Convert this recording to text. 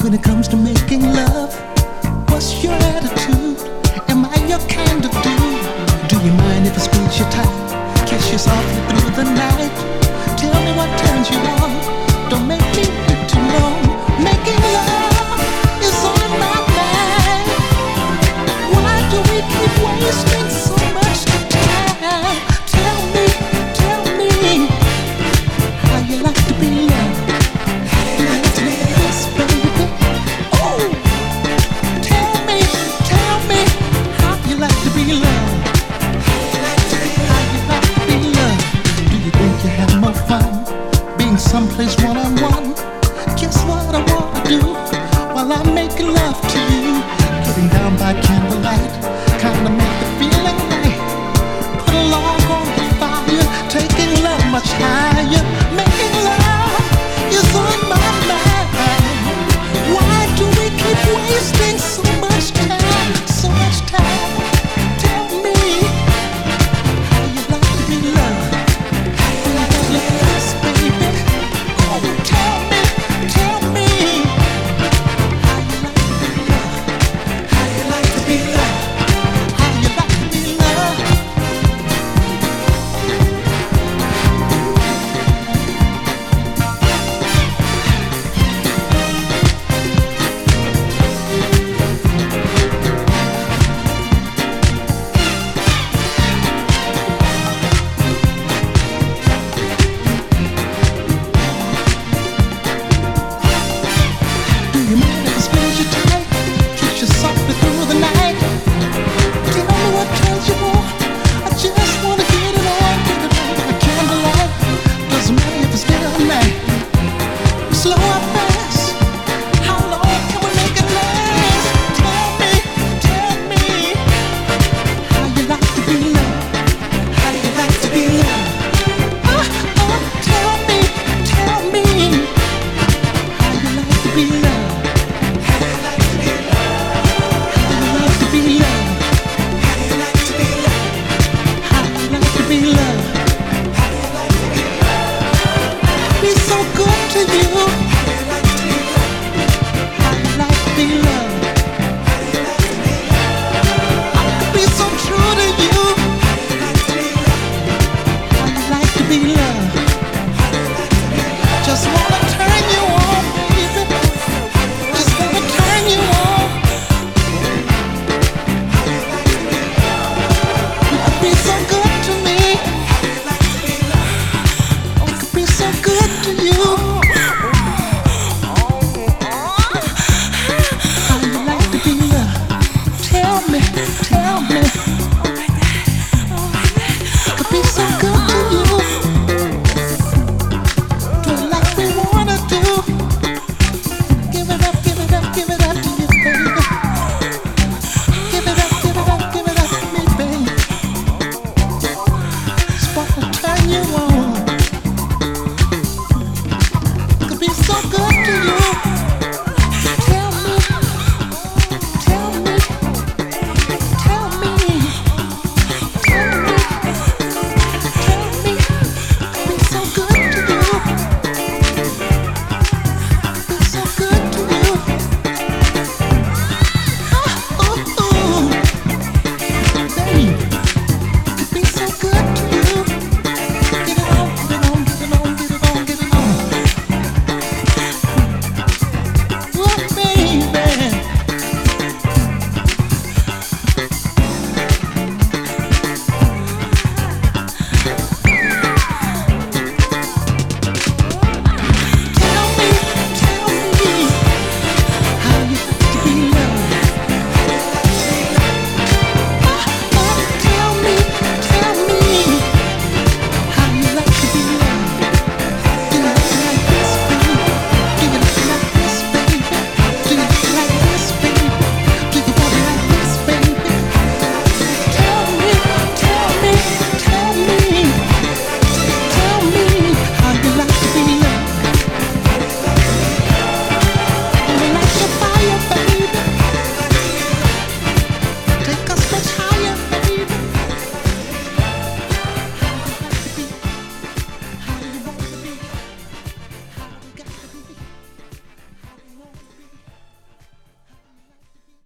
When it comes to making love, what's your attitude? Am I your kind of dude? Do you mind if I squeeze you tight, kiss you softly through the night? Tell me what turns you on. Don't make me wait too long. Making love is on my mind. Why do we keep wasting so much time? Tell me how you like to be loved. Yes, baby. Oh, tell me how you like to be loved. How you like to be loved. Do you think you have more fun being someplace one-on-one? Guess what I wanna do while I'm making love to you? Getting down by candlelight, kinda make the feeling right. Put a log on the fire, taking love much higher. Making love is on